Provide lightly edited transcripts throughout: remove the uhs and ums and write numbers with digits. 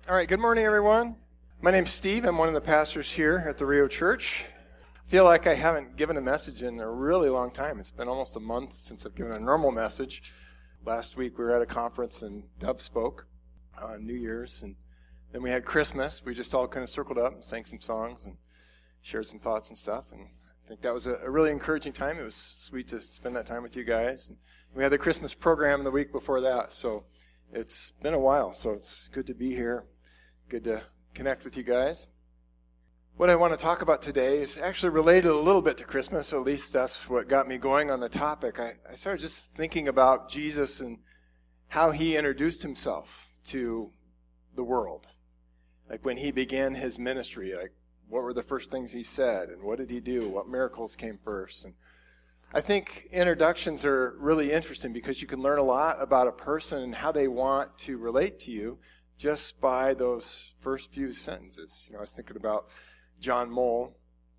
All right, good morning, everyone. My name's Steve. I'm one of the pastors here at the Rio Church. I feel like I haven't given a message in a really long time. It's been almost a month since I've given a normal message. Last week we were at a conference and Dub spoke on New Year's, and then we had Christmas. We just all kind of circled up and sang some songs and shared some thoughts and stuff, and I think that was a really encouraging time. It was sweet to spend that time with you guys. And we had the Christmas program the week before that, so it's been a while, so it's good to be here. Good to connect with you guys. What I want to talk about today is actually related a little bit to Christmas. At least that's what got me going on the topic. I started just thinking about Jesus and how he introduced himself to the world. Like when he began his ministry, like what were the first things he said and what did he do? What miracles came first? And I think introductions are really interesting because you can learn a lot about a person and how they want to relate to you just by those first few sentences. You know, I was thinking about John Mole,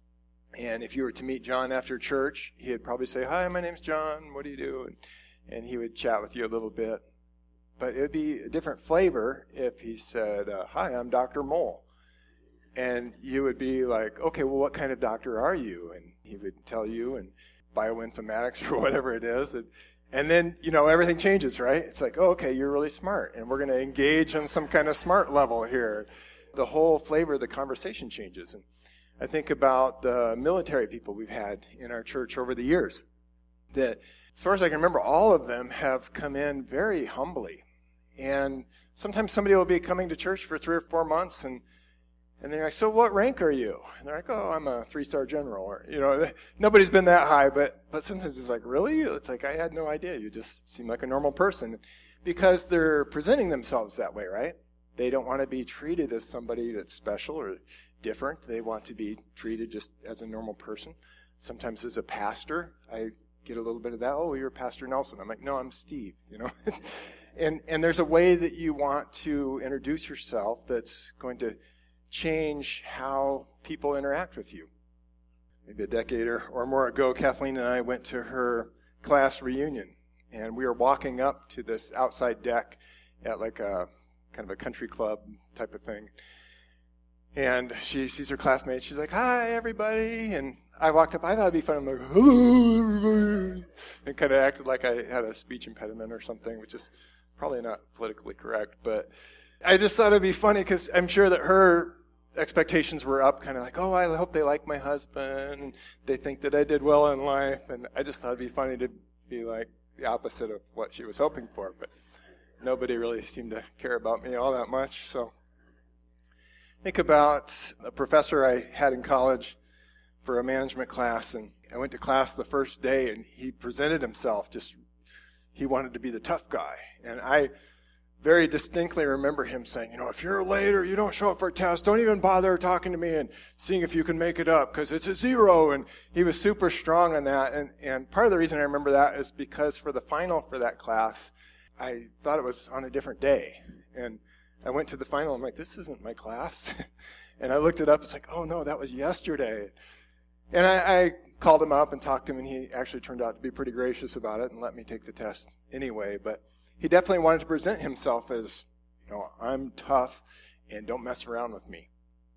and if you were to meet John after church, he'd probably say, "Hi, my name's John, what do you do?" And he would chat with you a little bit. But it would be a different flavor if he said, "Hi, I'm Dr. Mole." And you would be like, "Okay, well, what kind of doctor are you?" And he would tell you, and bioinformatics or whatever it is. And then, you know, everything changes, right? It's like, oh, okay, you're really smart, and we're going to engage on some kind of smart level here. The whole flavor of the conversation changes. And I think about the military people we've had in our church over the years, that as far as I can remember, all of them have come in very humbly. And sometimes somebody will be coming to church for 3 or 4 months, and they're like, "So what rank are you?" And they're like, "Oh, I'm a 3-star general." Or, you know, nobody's been that high, but sometimes it's like, "Really?" It's like, I had no idea. You just seem like a normal person. Because they're presenting themselves that way, right? They don't want to be treated as somebody that's special or different. They want to be treated just as a normal person. Sometimes as a pastor, I get a little bit of that. "Oh, you're Pastor Nelson." I'm like, "No, I'm Steve." You know, and there's a way that you want to introduce yourself that's going to change how people interact with you. Maybe a decade or more ago, Kathleen and I went to her class reunion, and we were walking up to this outside deck at like a kind of a country club type of thing. And she sees her classmates. She's like, "Hi, everybody." And I walked up. I thought it'd be fun. I'm like, "Hello, everybody," and kind of acted like I had a speech impediment or something, which is probably not politically correct. But I just thought it'd be funny because I'm sure that her expectations were up, kind of like, "Oh, I hope they like my husband, and they think that I did well in life." And I just thought it'd be funny to be like the opposite of what she was hoping for. But nobody really seemed to care about me all that much. So think about a professor I had in college for a management class, and I went to class the first day, and he presented himself he wanted to be the tough guy. And I very distinctly remember him saying, "You know, if you're late or you don't show up for a test, don't even bother talking to me and seeing if you can make it up because it's a 0. And he was super strong on that. And part of the reason I remember that is because for the final for that class, I thought it was on a different day. And I went to the final. I'm like, "This isn't my class." And I looked it up. It's like, "Oh, no, that was yesterday." And I called him up and talked to him, and he actually turned out to be pretty gracious about it and let me take the test anyway. But he definitely wanted to present himself as, you know, "I'm tough and don't mess around with me."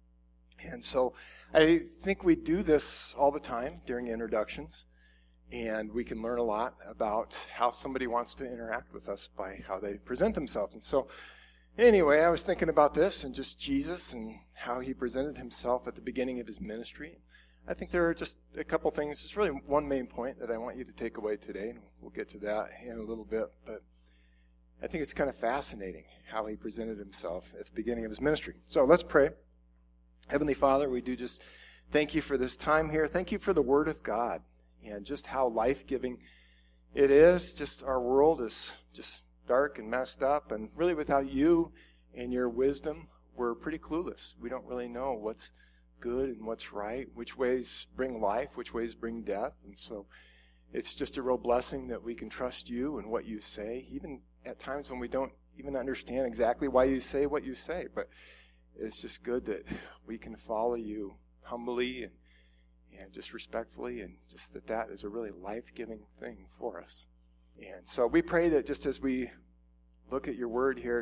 And so I think we do this all the time during introductions, and we can learn a lot about how somebody wants to interact with us by how they present themselves. And so anyway, I was thinking about this and just Jesus and how he presented himself at the beginning of his ministry. I think there are just a couple things. There's really one main point that I want you to take away today, and we'll get to that in a little bit. But I think it's kind of fascinating how he presented himself at the beginning of his ministry. So let's pray. Heavenly Father, we do just thank you for this time here. Thank you for the Word of God and just how life-giving it is. Just our world is just dark and messed up, and really without you and your wisdom, we're pretty clueless. We don't really know what's good and what's right, which ways bring life, which ways bring death. And so it's just a real blessing that we can trust you and what you say, even at times when we don't even understand exactly why you say what you say. But it's just good that we can follow you humbly and just respectfully, and just that is a really life-giving thing for us. And so we pray that just as we look at your word here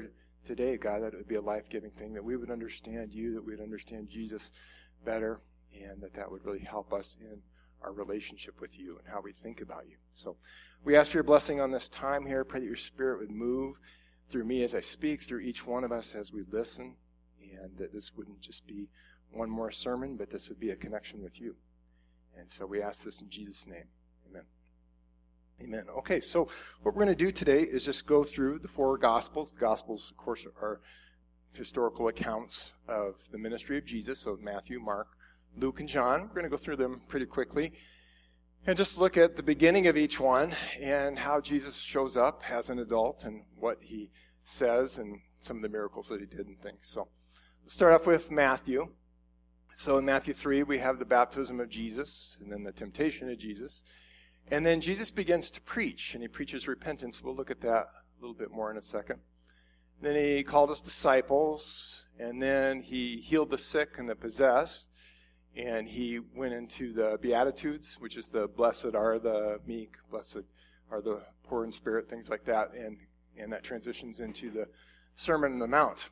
today, God, that it would be a life-giving thing, that we would understand you, that we would understand Jesus better, and that would really help us in our relationship with you and how we think about you. So we ask for your blessing on this time here. Pray that your Spirit would move through me as I speak, through each one of us as we listen, and that this wouldn't just be one more sermon, but this would be a connection with you. And so we ask this in Jesus' name. Amen. Amen. Okay, so what we're going to do today is just go through the four Gospels. The Gospels, of course, are historical accounts of the ministry of Jesus, so Matthew, Mark, Luke, and John. We're going to go through them pretty quickly and just look at the beginning of each one and how Jesus shows up as an adult and what he says and some of the miracles that he did and things. So let's start off with Matthew. So in Matthew 3, we have the baptism of Jesus and then the temptation of Jesus. And then Jesus begins to preach, and he preaches repentance. We'll look at that a little bit more in a second. Then he called his disciples, and then he healed the sick and the possessed, and he went into the Beatitudes, which is the blessed are the meek, blessed are the poor in spirit, things like that, and that transitions into the Sermon on the Mount.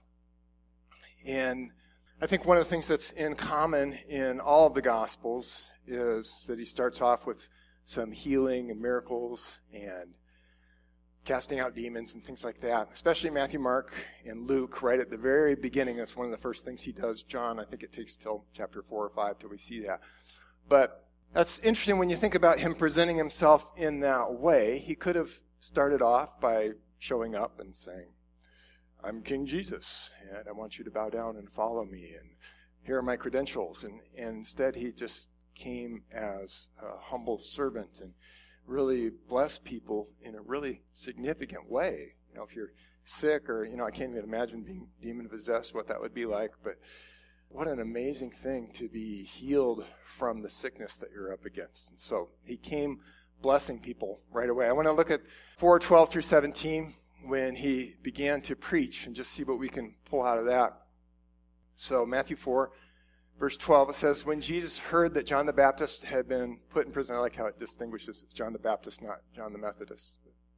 And I think one of the things that's in common in all of the Gospels is that he starts off with some healing and miracles and casting out demons and things like that, especially Matthew, Mark, and Luke right at the very beginning. That's one of the first things he does. John, I think it takes till chapter 4 or 5 till we see that. But that's interesting when you think about him presenting himself in that way. He could have started off by showing up and saying, I'm King Jesus, and I want you to bow down and follow me, and here are my credentials. And instead, he just came as a humble servant and really blessed people in a really significant way. You know, if you're sick or, I can't even imagine being demon-possessed, what that would be like, but what an amazing thing to be healed from the sickness that you're up against. And so he came blessing people right away. I want to look at 4:12 through 17 when he began to preach and just see what we can pull out of that. So Matthew 4, verse 12, it says, when Jesus heard that John the Baptist had been put in prison, I like how it distinguishes John the Baptist, not John the Methodist.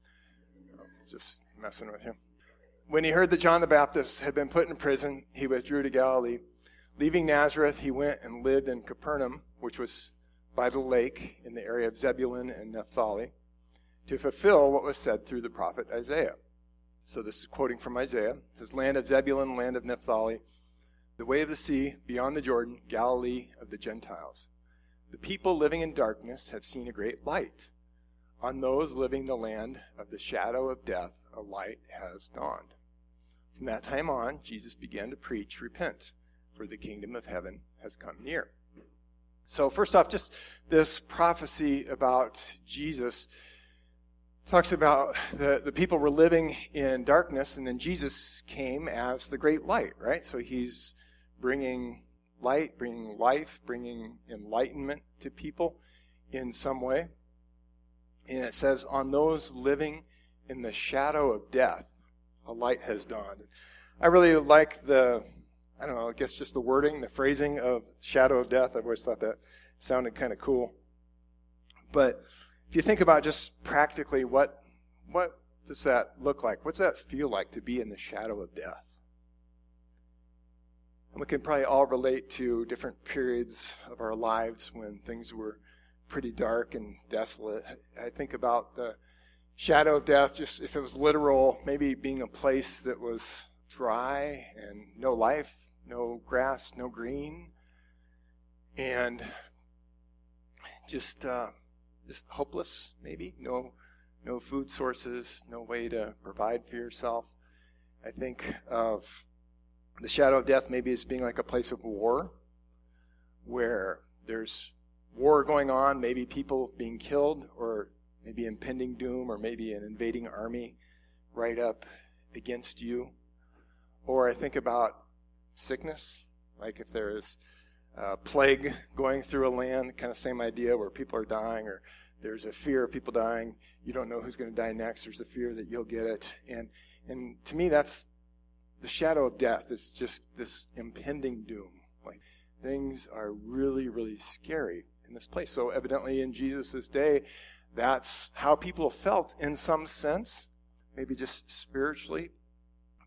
Just messing with him. When he heard that John the Baptist had been put in prison, he withdrew to Galilee. Leaving Nazareth, he went and lived in Capernaum, which was by the lake in the area of Zebulun and Naphtali, to fulfill what was said through the prophet Isaiah. So this is quoting from Isaiah. It says, land of Zebulun, land of Naphtali, the way of the sea, beyond the Jordan, Galilee of the Gentiles. The people living in darkness have seen a great light. On those living the land of the shadow of death, a light has dawned. From that time on, Jesus began to preach, repent, for the kingdom of heaven has come near. So first off, just this prophecy about Jesus talks about the people were living in darkness, and then Jesus came as the great light, right? So he's bringing light, bringing life, bringing enlightenment to people in some way. And it says, on those living in the shadow of death, a light has dawned. I really like I guess just the wording, the phrasing of shadow of death. I've always thought that sounded kind of cool. But if you think about just practically what does that look like? What's that feel like to be in the shadow of death? And we can probably all relate to different periods of our lives when things were pretty dark and desolate. I think about the shadow of death, just if it was literal, maybe being a place that was dry and no life, no grass, no green, and just hopeless, maybe. No food sources, no way to provide for yourself. I think of the shadow of death maybe as being like a place of war, where there's war going on, maybe people being killed, or maybe impending doom, or maybe an invading army right up against you. Or I think about sickness, like if there is a plague going through a land, kind of same idea, where people are dying, or there's a fear of people dying. You don't know who's going to die next. There's a fear that you'll get it. And to me, that's the shadow of death. It's just this impending doom. Like, things are really, really scary in this place. So evidently in Jesus' day, that's how people felt in some sense, maybe just spiritually.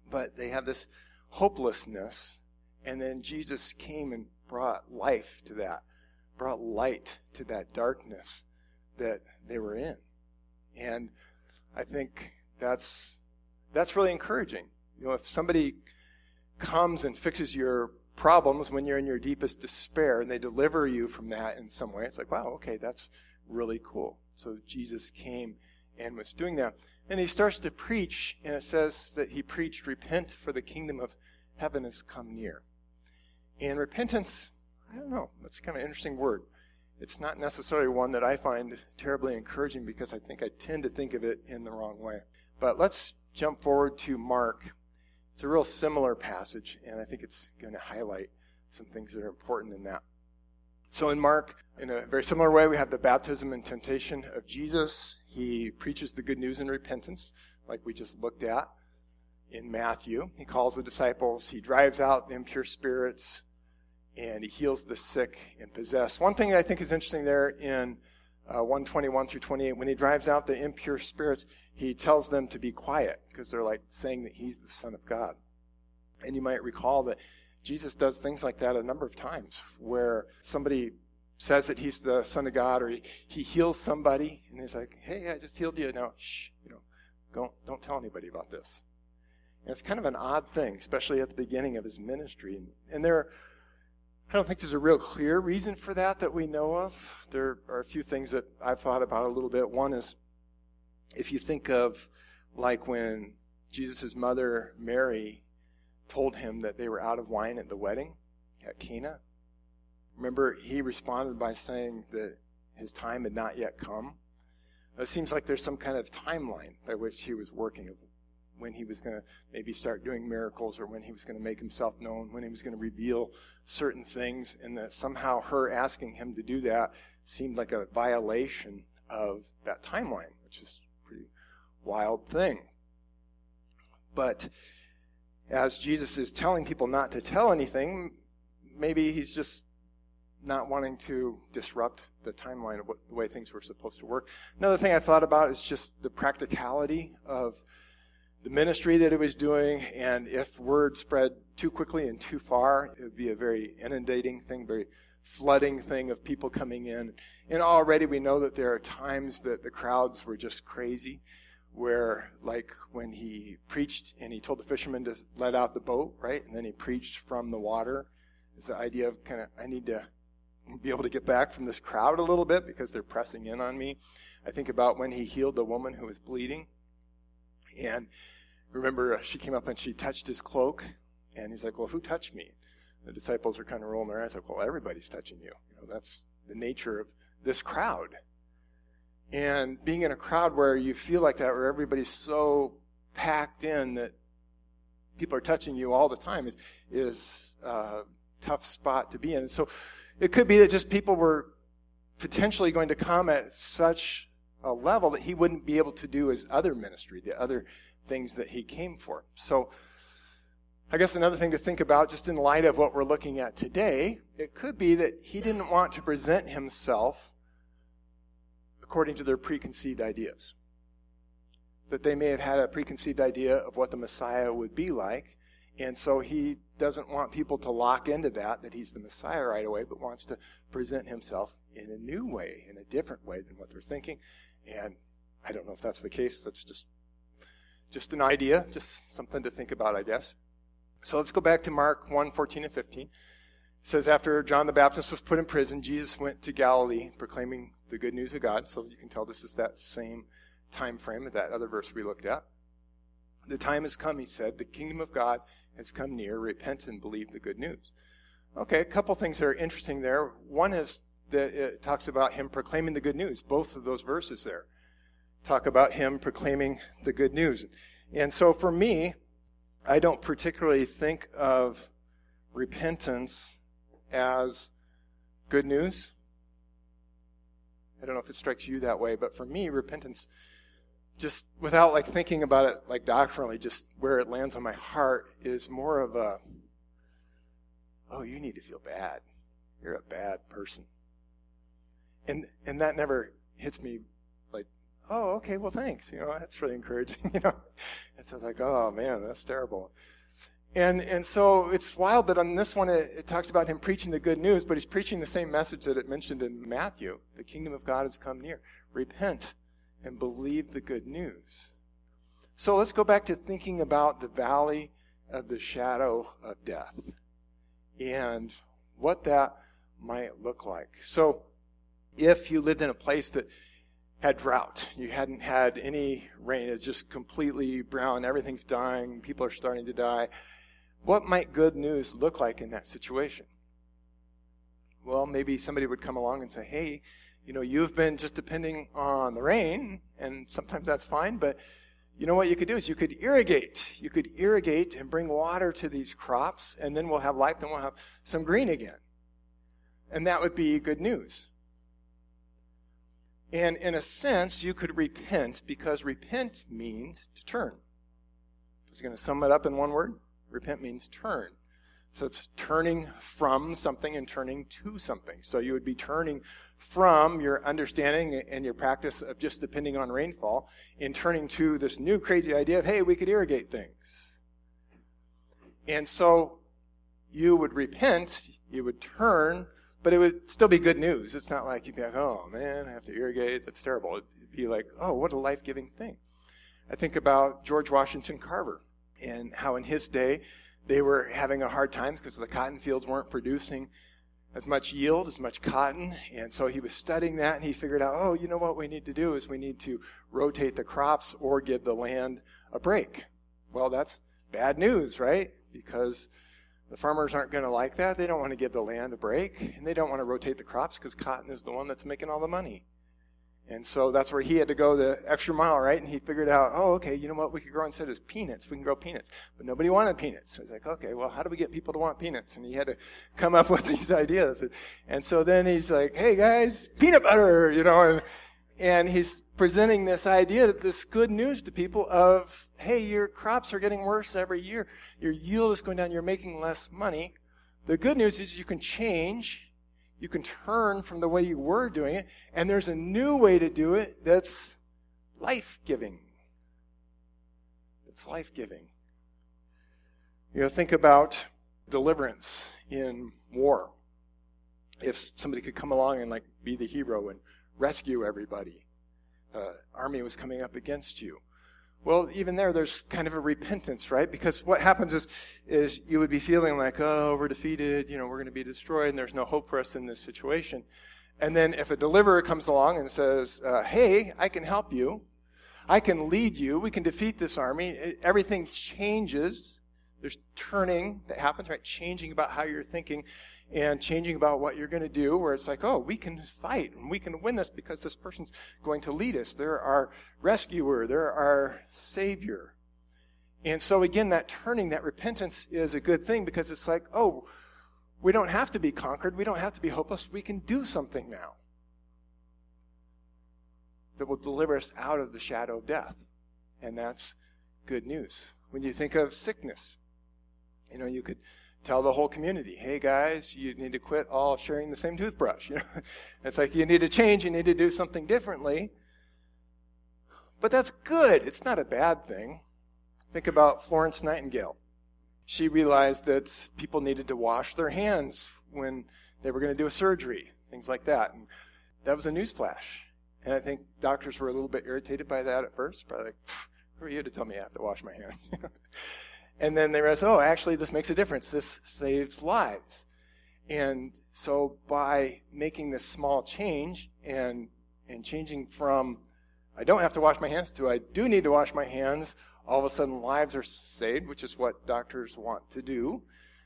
but they have this hopelessness. And then Jesus came and brought life to that, brought light to that darkness that they were in. And I think that's really encouraging. You know, if somebody comes and fixes your problems when you're in your deepest despair and they deliver you from that in some way, it's like, wow, okay, that's really cool. So Jesus came and was doing that. And he starts to preach, and it says that he preached, repent, for the kingdom of heaven has come near. And repentance, I don't know, that's kind of an interesting word. It's not necessarily one that I find terribly encouraging because I think I tend to think of it in the wrong way. But let's jump forward to Mark. It's a real similar passage, and I think it's going to highlight some things that are important in that. So in Mark, in a very similar way, we have the baptism and temptation of Jesus. He preaches the good news in repentance, like we just looked at in Matthew. He calls the disciples. He drives out the impure spirits, and he heals the sick and possessed. One thing that I think is interesting there in 1:21 through 28, when he drives out the impure spirits, he tells them to be quiet because they're like saying that he's the Son of God. And you might recall that Jesus does things like that a number of times where somebody says that he's the Son of God, or he heals somebody and he's like, hey, I just healed you. Now, shh, don't tell anybody about this. And it's kind of an odd thing, especially at the beginning of his ministry. And I don't think there's a real clear reason for that we know of. There are a few things that I've thought about a little bit. One is, if you think of like when Jesus' mother, Mary, told him that they were out of wine at the wedding at Cana. Remember, he responded by saying that his time had not yet come. It seems like there's some kind of timeline by which he was working, when he was going to maybe start doing miracles, or when he was going to make himself known, when he was going to reveal certain things, and that somehow her asking him to do that seemed like a violation of that timeline, which is a pretty wild thing. But as Jesus is telling people not to tell anything, maybe he's just not wanting to disrupt the timeline of the way things were supposed to work. Another thing I thought about is just the practicality of the ministry that he was doing, and if word spread too quickly and too far, it would be a very inundating thing, very flooding thing of people coming in. And already we know that there are times that the crowds were just crazy, where like when he preached and he told the fishermen to let out the boat, right? And then he preached from the water. It's the idea of kind of, I need to be able to get back from this crowd a little bit because they're pressing in on me. I think about when he healed the woman who was bleeding. And remember, she came up and she touched his cloak. And he's like, well, who touched me? The disciples are kind of rolling their eyes like, well, everybody's touching you. That's the nature of this crowd. And being in a crowd where you feel like that, where everybody's so packed in that people are touching you all the time, is a tough spot to be in. And so it could be that just people were potentially going to come at such a level that he wouldn't be able to do his other ministry, the other things that he came for. So I guess another thing to think about, just in light of what we're looking at today, it could be that he didn't want to present himself according to their preconceived ideas. That they may have had a preconceived idea of what the Messiah would be like, and so he doesn't want people to lock into that he's the Messiah right away, but wants to present himself in a new way, in a different way than what they're thinking. And I don't know if that's the case. That's just an idea, just something to think about, I guess. So let's go back to Mark 1:14 and 15. It says, after John the Baptist was put in prison, Jesus went to Galilee proclaiming the good news of God. So you can tell this is that same time frame of that other verse we looked at. The time has come, he said. The kingdom of God has come near. Repent and believe the good news. Okay, a couple things that are interesting there. One is that it talks about him proclaiming the good news. Both of those verses there talk about him proclaiming the good news. And so for me, I don't particularly think of repentance as good news. I don't know if it strikes you that way, but for me, repentance, just without like thinking about it like doctrinally, just where it lands on my heart, is more of a, oh, you need to feel bad. You're a bad person. And that never hits me like oh, okay, well, thanks. That's really encouraging. And so I was like, oh, man, that's terrible. And so it's wild that on this one it talks about him preaching the good news, but he's preaching the same message that it mentioned in Matthew. The kingdom of God has come near. Repent and believe the good news. So let's go back to thinking about the valley of the shadow of death and what that might look like. So if you lived in a place that had drought, you hadn't had any rain, it's just completely brown, everything's dying, people are starting to die, what might good news look like in that situation? Well, maybe somebody would come along and say, hey, you've been just depending on the rain, and sometimes that's fine, but you know what you could do is you could irrigate. You could irrigate and bring water to these crops, and then we'll have life, then we'll have some green again. And that would be good news. And in a sense, you could repent, because repent means to turn. I was going to sum it up in one word. Repent means turn. So it's turning from something and turning to something. So you would be turning from your understanding and your practice of just depending on rainfall and turning to this new crazy idea of, hey, we could irrigate things. And so you would repent, you would turn, but it would still be good news. It's not like you'd be like, oh, man, I have to irrigate. That's terrible. It'd be like, oh, what a life-giving thing. I think about George Washington Carver and how in his day they were having a hard time because the cotton fields weren't producing as much yield, as much cotton. And so he was studying that, and he figured out, oh, you know what we need to do is we need to rotate the crops or give the land a break. Well, that's bad news, right? Because the farmers aren't going to like that. They don't want to give the land a break, and they don't want to rotate the crops because cotton is the one that's making all the money. And so that's where he had to go the extra mile, right? And he figured out, oh, okay, you know what we could grow instead is peanuts. We can grow peanuts. But nobody wanted peanuts. So he's like, okay, well, how do we get people to want peanuts? And he had to come up with these ideas. And so then he's like, hey, guys, peanut butter, and he's presenting this idea, this good news to people of, hey, your crops are getting worse every year. Your yield is going down. You're making less money. The good news is you can change. You can turn from the way you were doing it, and there's a new way to do it that's life-giving. It's life-giving. Think about deliverance in war. If somebody could come along and be the hero and rescue everybody, army was coming up against you. Well, even there's kind of a repentance, right? Because what happens is you would be feeling like, oh, we're defeated, we're going to be destroyed, and there's no hope for us in this situation. And then if a deliverer comes along and says, hey, I can help you, I can lead you, we can defeat this army, everything changes. There's turning that happens, right? Changing about how you're thinking and changing about what you're going to do, where it's like, oh, we can fight and we can win this because this person's going to lead us. They're our rescuer. They're our savior. And so again, that turning, that repentance is a good thing because it's like, oh, we don't have to be conquered. We don't have to be hopeless. We can do something now that will deliver us out of the shadow of death. And that's good news. When you think of sickness, you could tell the whole community, hey guys, you need to quit all sharing the same toothbrush. It's like you need to change, you need to do something differently. But that's good. It's not a bad thing. Think about Florence Nightingale. She realized that people needed to wash their hands when they were going to do a surgery, things like that. And that was a newsflash. And I think doctors were a little bit irritated by that at first, probably like, who are you to tell me I have to wash my hands? And then they realized, oh, actually, this makes a difference. This saves lives. And so by making this small change and changing from I don't have to wash my hands to I do need to wash my hands, all of a sudden lives are saved, which is what doctors want to do.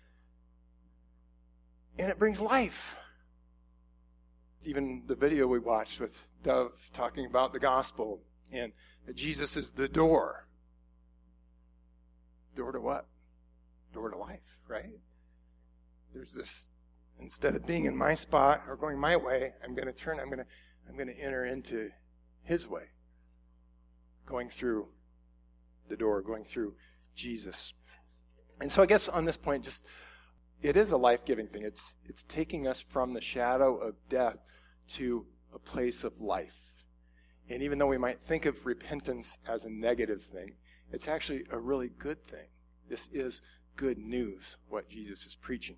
And it brings life. Even the video we watched with Dove talking about the gospel and that Jesus is the door. Door to what? Door to life, right? There's this, instead of being in my spot or going my way, I'm going to turn, I'm going to enter into his way. Going through the door, going through Jesus. And so I guess on this point, just it is a life-giving thing. It's taking us from the shadow of death to a place of life. And even though we might think of repentance as a negative thing, it's actually a really good thing. This is good news, what Jesus is preaching.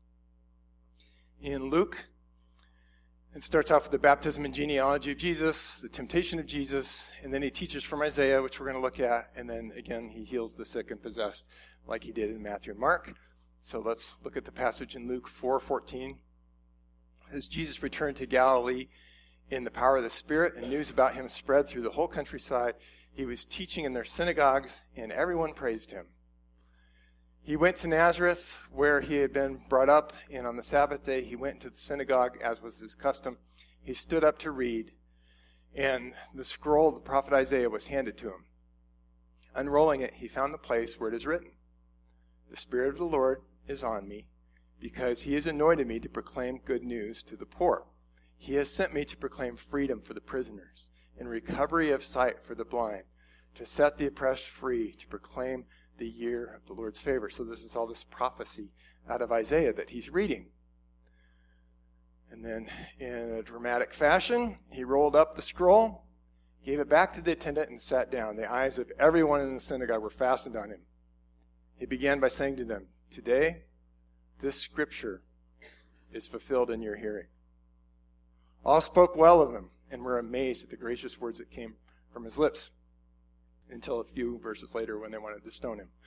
In Luke, it starts off with the baptism and genealogy of Jesus, the temptation of Jesus, and then he teaches from Isaiah, which we're going to look at, and then again he heals the sick and possessed like he did in Matthew and Mark. So let's look at the passage in Luke 4:14. As Jesus returned to Galilee in the power of the Spirit, and news about him spread through the whole countryside, he was teaching in their synagogues, and everyone praised him. He went to Nazareth, where he had been brought up, and on the Sabbath day he went into the synagogue, as was his custom. He stood up to read, and the scroll of the prophet Isaiah was handed to him. Unrolling it, he found the place where it is written, "The Spirit of the Lord is on me, because he has anointed me to proclaim good news to the poor. He has sent me to proclaim freedom for the prisoners, and recovery of sight for the blind, to set the oppressed free, to proclaim the year of the Lord's favor." So this is all this prophecy out of Isaiah that he's reading. And then in a dramatic fashion, he rolled up the scroll, gave it back to the attendant, and sat down. The eyes of everyone in the synagogue were fastened on him. He began by saying to them, "Today, this scripture is fulfilled in your hearing." All spoke well of him and were amazed at the gracious words that came from his lips, until a few verses later when they wanted to stone him.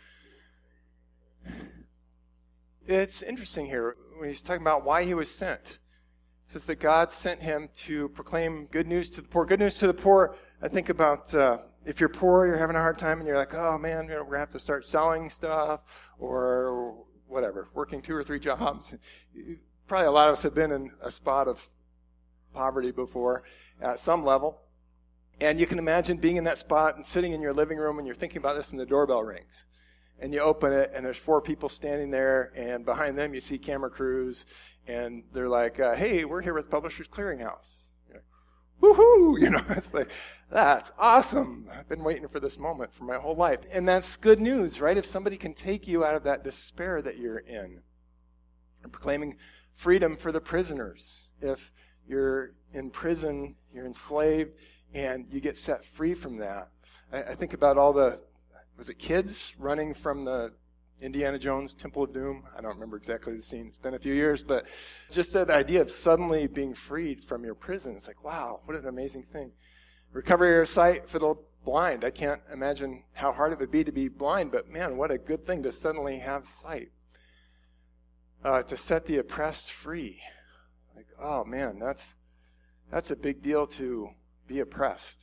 It's interesting here when he's talking about why he was sent. It says that God sent him to proclaim good news to the poor. Good news to the poor, I think about if you're poor, you're having a hard time, and you're like, oh man, we're going to have to start selling stuff or whatever, working 2 or 3 jobs. Probably a lot of us have been in a spot of poverty before at some level. And you can imagine being in that spot and sitting in your living room and you're thinking about this and the doorbell rings. And you open it and there's 4 people standing there, and behind them you see camera crews, and they're like, hey, we're here with Publishers Clearinghouse. You're like, woohoo! It's like, that's awesome. I've been waiting for this moment for my whole life. And that's good news, right? If somebody can take you out of that despair that you're in. And proclaiming freedom for the prisoners. If you're in prison, you're enslaved, and you get set free from that. I think about all the, was it kids running from the Indiana Jones Temple of Doom? I don't remember exactly the scene. It's been a few years, but just that idea of suddenly being freed from your prison. It's like, wow, what an amazing thing. Recovery of sight for the blind. I can't imagine how hard it would be to be blind, but man, what a good thing to suddenly have sight. To set the oppressed free. Like, oh man, that's a big deal to be oppressed.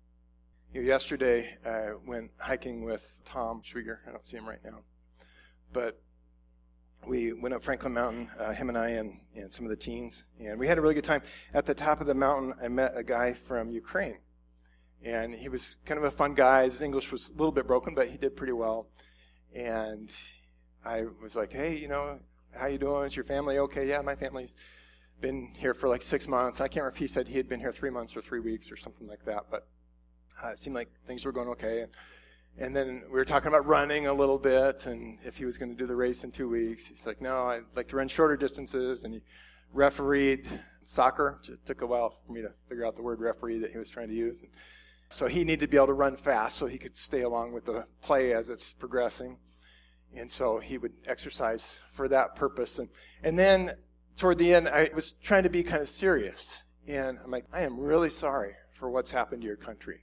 Yesterday, I went hiking with Tom Schwieger. I don't see him right now. But we went up Franklin Mountain, him and I and some of the teens. And we had a really good time. At the top of the mountain, I met a guy from Ukraine. And he was kind of a fun guy. His English was a little bit broken, but he did pretty well. And I was like, hey, how you doing? Is your family okay? Yeah, my family's been here for like 6 months. I can't remember if he said he had been here 3 months or 3 weeks or something like that, but it seemed like things were going okay. And then we were talking about running a little bit, and if he was going to do the race in 2 weeks. He's like, no, I'd like to run shorter distances, and he refereed soccer. It took a while for me to figure out the word referee that he was trying to use. And so he needed to be able to run fast so he could stay along with the play as it's progressing. And so he would exercise for that purpose. And then toward the end, I was trying to be kind of serious. And I'm like, I am really sorry for what's happened to your country.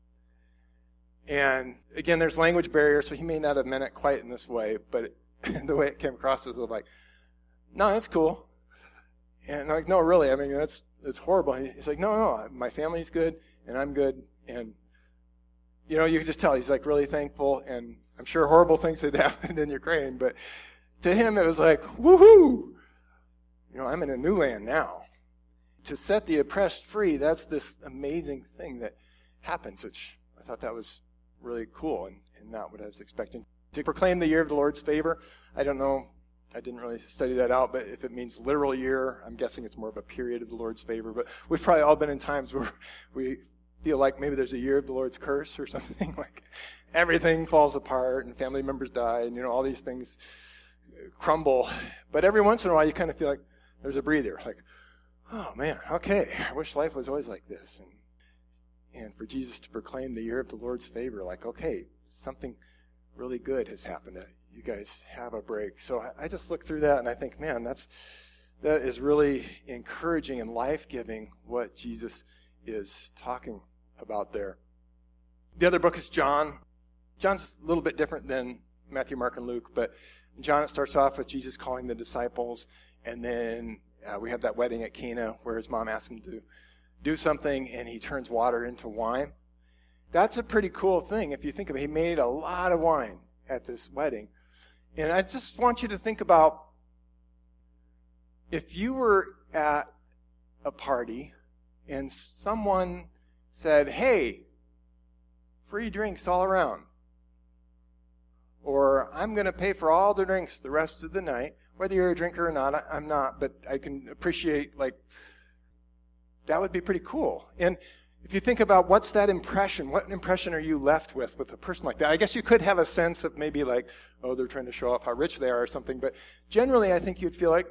And again, there's language barrier, so he may not have meant it quite in this way, but the way it came across was like, no, that's cool. And I'm like, no, really, I mean, it's horrible. He's like, no, my family's good, and I'm good. And, you can just tell he's like really thankful, and I'm sure horrible things had happened in Ukraine, but to him it was like, woohoo! I'm in a new land now. To set the oppressed free, that's this amazing thing that happens, which I thought that was really cool and not what I was expecting. To proclaim the year of the Lord's favor, I don't know, I didn't really study that out, but if it means literal year, I'm guessing it's more of a period of the Lord's favor. But we've probably all been in times where we feel like maybe there's a year of the Lord's curse or something, like everything falls apart and family members die and, all these things crumble. But every once in a while you kind of feel like there's a breather, like, oh man, okay, I wish life was always like this. and for Jesus to proclaim the year of the Lord's favor, like, okay, something really good has happened. You guys have a break. So I just look through that and I think, man, that is really encouraging and life-giving what Jesus is talking about there. The other book is John. John's a little bit different than Matthew, Mark, and Luke, but in John, it starts off with Jesus calling the disciples, and then we have that wedding at Cana where his mom asks him to do something, and he turns water into wine. That's a pretty cool thing if you think of it. He made a lot of wine at this wedding. And I just want you to think about if you were at a party and someone said, hey, free drinks all around. Or I'm going to pay for all the drinks the rest of the night. Whether you're a drinker or not, I'm not, but I can appreciate, that would be pretty cool. And if you think about what's that impression, what impression are you left with a person like that? I guess you could have a sense of maybe they're trying to show off how rich they are or something, but generally I think you'd feel like,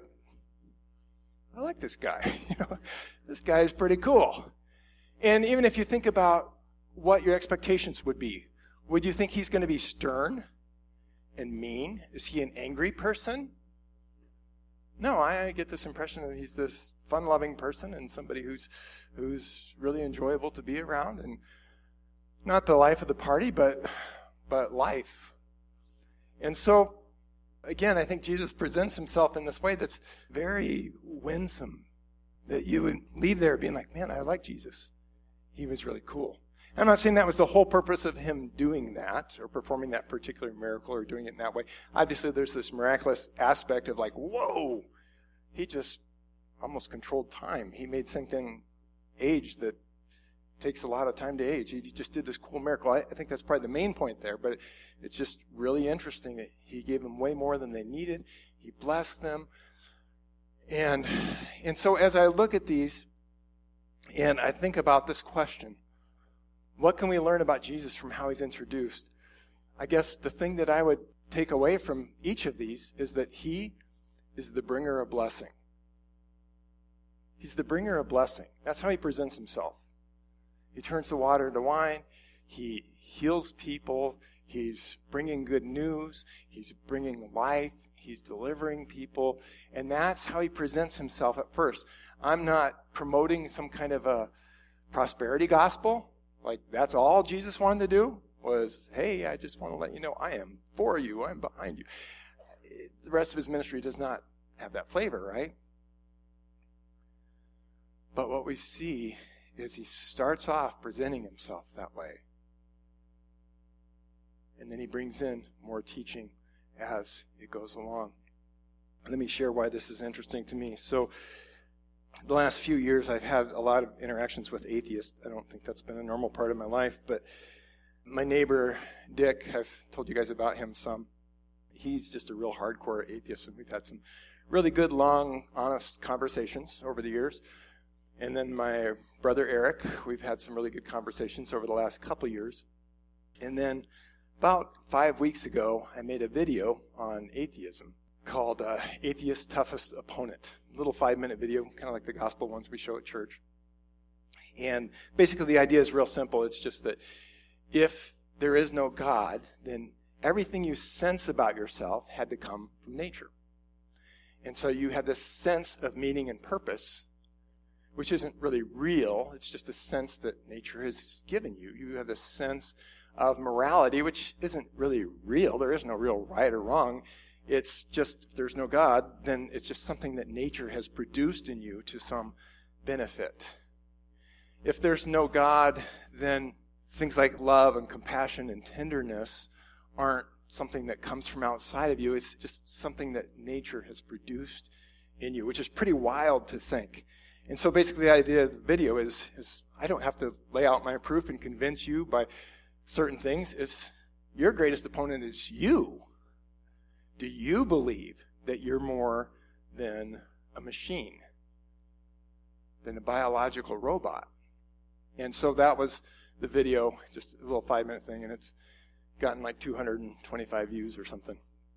I like this guy. This guy is pretty cool. And even if you think about what your expectations would be, would you think he's going to be stern and mean? Is he an angry person? No, I get this impression that he's this fun-loving person and somebody who's really enjoyable to be around, and not the life of the party, but life. And so, again, I think Jesus presents himself in this way that's very winsome, that you would leave there being like, man, I like Jesus. He was really cool. I'm not saying that was the whole purpose of him doing that or performing that particular miracle or doing it in that way. Obviously, there's this miraculous aspect of whoa, he just almost controlled time. He made something age that takes a lot of time to age. He just did this cool miracle. I think that's probably the main point there, but it's just really interesting that he gave them way more than they needed. He blessed them. And so as I look at these and I think about this question, what can we learn about Jesus from how he's introduced? I guess the thing that I would take away from each of these is that he is the bringer of blessing. He's the bringer of blessing. That's how he presents himself. He turns the water into wine. He heals people. He's bringing good news. He's bringing life. He's delivering people. And that's how he presents himself at first. I'm not promoting some kind of a prosperity gospel. That's all Jesus wanted to do was, hey, I just want to let you know I am for you. I'm behind you. The rest of his ministry does not have that flavor, right? But what we see is he starts off presenting himself that way. And then he brings in more teaching as it goes along. Let me share why this is interesting to me. So the last few years I've had a lot of interactions with atheists. I don't think that's been a normal part of my life, but my neighbor, Dick, I've told you guys about him some. He's just a real hardcore atheist, and we've had some really good, long, honest conversations over the years. And then my brother Eric, we've had some really good conversations over the last couple years. And then about 5 weeks ago, I made a video on atheism called Atheist's Toughest Opponent. A little 5-minute video, kind of like the gospel ones we show at church. And basically the idea is real simple. It's just that if there is no God, then everything you sense about yourself had to come from nature. And so you have this sense of meaning and purpose, which isn't really real. It's just a sense that nature has given you. You have this sense of morality, which isn't really real. There is no real right or wrong. It's just, if there's no God, then it's just something that nature has produced in you to some benefit. If there's no God, then things like love and compassion and tenderness aren't something that comes from outside of you. It's just something that nature has produced in you, which is pretty wild to think. And so basically the idea of the video is I don't have to lay out my proof and convince you by certain things. It's your greatest opponent is you. Do you believe that you're more than a machine, than a biological robot? And so that was the video, just a little 5-minute thing, and it's gotten 225 views or something.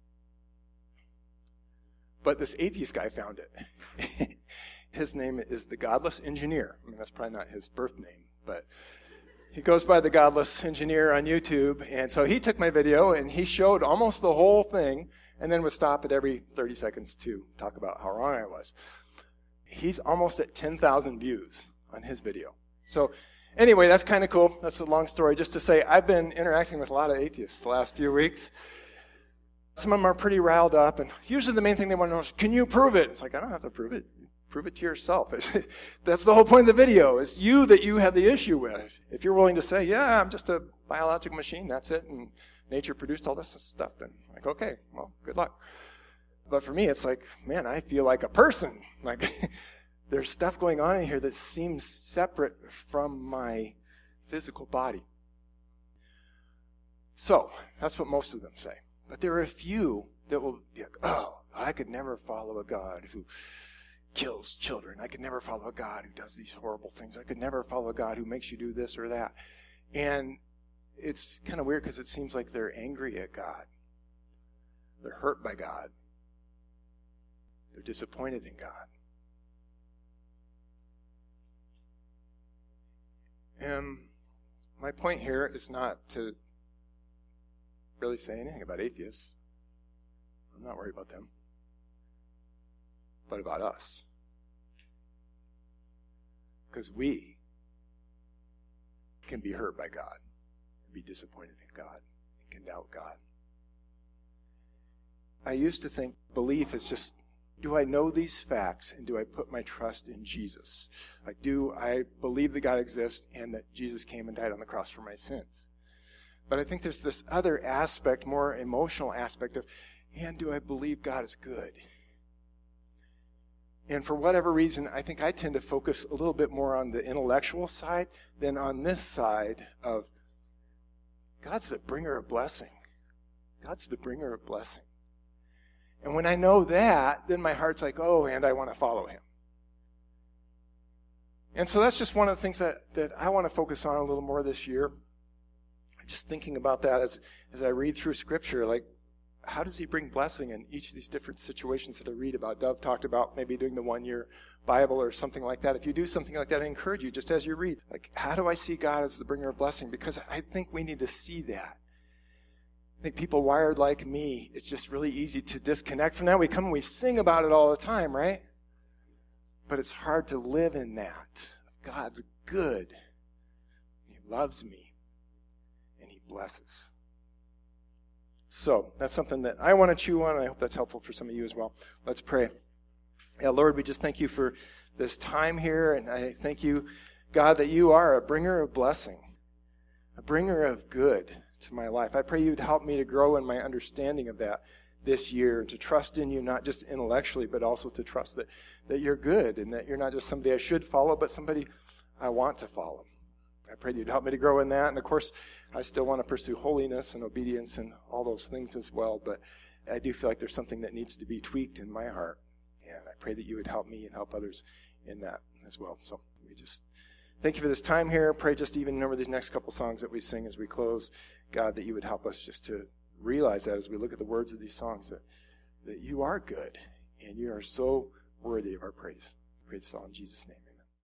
But this atheist guy found it. His name is the Godless Engineer. I mean, that's probably not his birth name, but He goes by the Godless Engineer on YouTube, and so he took my video and he showed almost the whole thing and then would stop at every 30 seconds to talk about how wrong I was. He's almost at 10,000 views on his video. So anyway, that's kind of cool. That's a long story just to say I've been interacting with a lot of atheists the last few weeks. Some of them are pretty riled up, and usually the main thing they want to know is, can you prove it? It's like, I don't have to prove it. Prove it to yourself. That's the whole point of the video. It's you that you have the issue with. If you're willing to say, yeah, I'm just a biological machine, that's it, and nature produced all this stuff, then like, okay, well, good luck. But for me, it's like, man, I feel like a person. Like, there's stuff going on in here that seems separate from my physical body. So, that's what most of them say. But there are a few that will be like, oh, I could never follow a God who kills children. I could never follow a God who does these horrible things. I could never follow a God who makes you do this or that. And it's kind of weird because it seems like they're angry at God. They're hurt by God. They're disappointed in God. And my point here is not to really say anything about atheists. I'm not worried about them. But about us. Because we can be hurt by God, be disappointed in God, and can doubt God. I used to think belief is just, do I know these facts and do I put my trust in Jesus? Like, do I believe that God exists and that Jesus came and died on the cross for my sins? But I think there's this other aspect, more emotional aspect of, and do I believe God is good? And for whatever reason, I think I tend to focus a little bit more on the intellectual side than on this side of God's the bringer of blessing. God's the bringer of blessing. And when I know that, then my heart's like, oh, and I want to follow him. And so that's just one of the things that I want to focus on a little more this year. Just thinking about that as I read through Scripture, like, how does he bring blessing in each of these different situations that I read about? Dove talked about maybe doing the one-year Bible or something like that. If you do something like that, I encourage you, just as you read, like, how do I see God as the bringer of blessing? Because I think we need to see that. I think people wired like me, it's just really easy to disconnect from that. We come and we sing about it all the time, right? But it's hard to live in that. God's good. He loves me. And he blesses. So that's something that I want to chew on, and I hope that's helpful for some of you as well. Let's pray. Yeah, Lord, we just thank you for this time here, and I thank you, God, that you are a bringer of blessing, a bringer of good to my life. I pray you'd help me to grow in my understanding of that this year, and to trust in you, not just intellectually, but also to trust that you're good, and that you're not just somebody I should follow, but somebody I want to follow. I pray that you'd help me to grow in that. And of course, I still want to pursue holiness and obedience and all those things as well. But I do feel like there's something that needs to be tweaked in my heart. And I pray that you would help me and help others in that as well. So we just thank you for this time here. Pray just even over these next couple songs that we sing as we close, God, that you would help us just to realize that as we look at the words of these songs, that you are good and you are so worthy of our praise. I pray this all in Jesus' name.